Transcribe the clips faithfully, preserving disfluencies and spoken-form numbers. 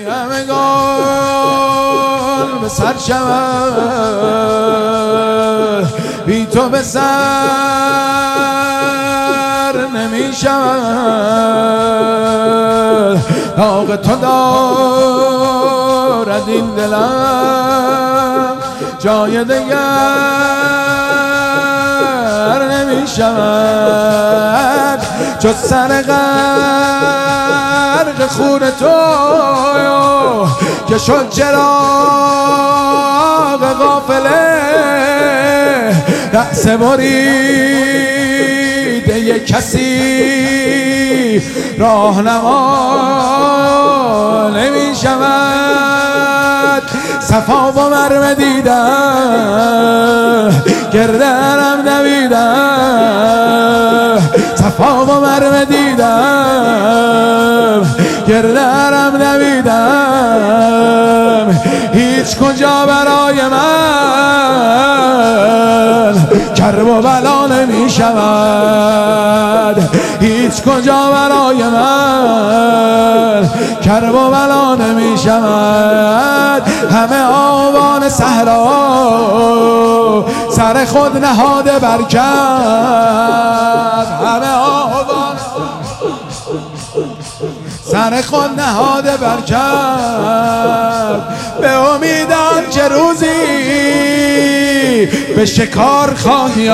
همگان به سر شود، بی تو به سر نمی شود. داغ تو دارد این دلم، جای دگر نمی شود جز سر غرق خون تو که شد چراغ غافله. رأس بریده یک کسی راهنما نمی شود. صفا و مرمه دیدم گرده حرم دویدم، صفا و مرمه دیدم گرده حرم دویدم. هیچ کجا برای من کرب و بلا نمی شود، هیچ کجا برای من کرب و بلا نمی شود. همه آوان صحرا سر خود نهاده برکرد، همه آوان سر خود نهاده برکرد. به امیدم که روزی به شکار خواهی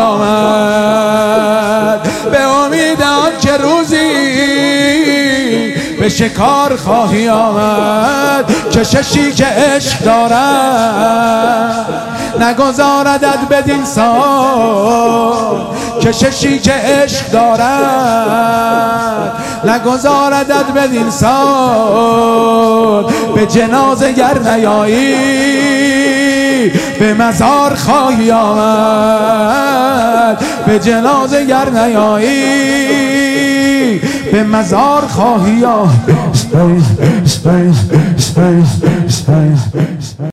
آمد، به امیدم که روزی به شکار خواهی آمد. کششی که عشق دارد نگذاردت بدین سان، کششی که عشق دارد نگذاردت بدین سان. به جنازه گر نیایی به مزار خواهی آمد، به جنازه گر نیایی به مزار خواهی آمد.